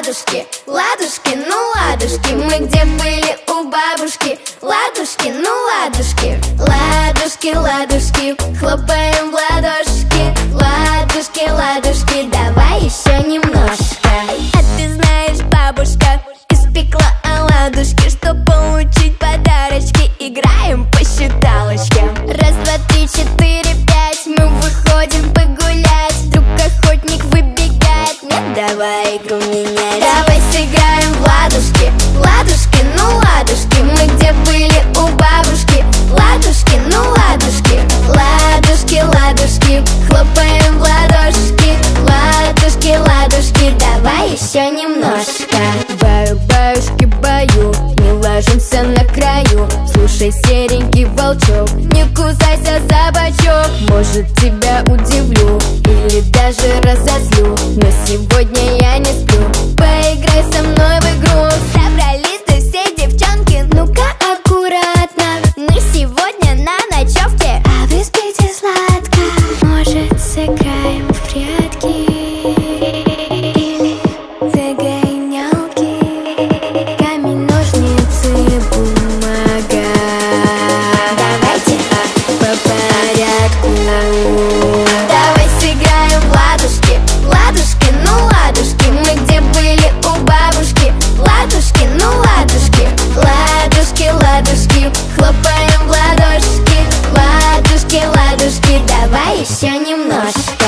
ладушки, ладушки, ну ладушки. Мы где были у бабушки. Ладушки, ну ладушки. Ладушки, ладушки, хлопаем в ладошки. Ладушки, ладушки, давай еще немножко. А ты знаешь, бабушка испекла оладушки, чтоб получить подарочки. Играем по считалочке. Раз, два, три, четыре, пять. Мы выходим погулять. Вдруг охотник выбегает. Нет, давай игру менять. Давай сыграем в ладушки. Ладушки, ну ладушки. Мы где были у бабушки. Ладушки, ну ладушки. Ладушки, ладушки, хлопаем в ладошки. Ладушки, ладушки, давай еще немножко. Баю, баюшки, баю, не ложимся на краю. Слушай, серенький волчок, не кусайся за бочок. Может, тебя удивлю или даже разозлю, но сегодня я не сплю. Поиграй со мной в игру. Собрались-то все девчонки, ну-ка аккуратно. Мы сегодня на ночевке, а вы спите сладко. Может, сыграем в прятки или догонялки? Камень, ножницы, бумага. Давайте по порядку. Давай сыграем в ладушки. Ладушки, ну ладушки. Мы где были у бабушки. Ладушки, ну ладушки. Ладушки, ладушки, хлопаем в ладошки. Ладушки, ладушки, давай еще немножко.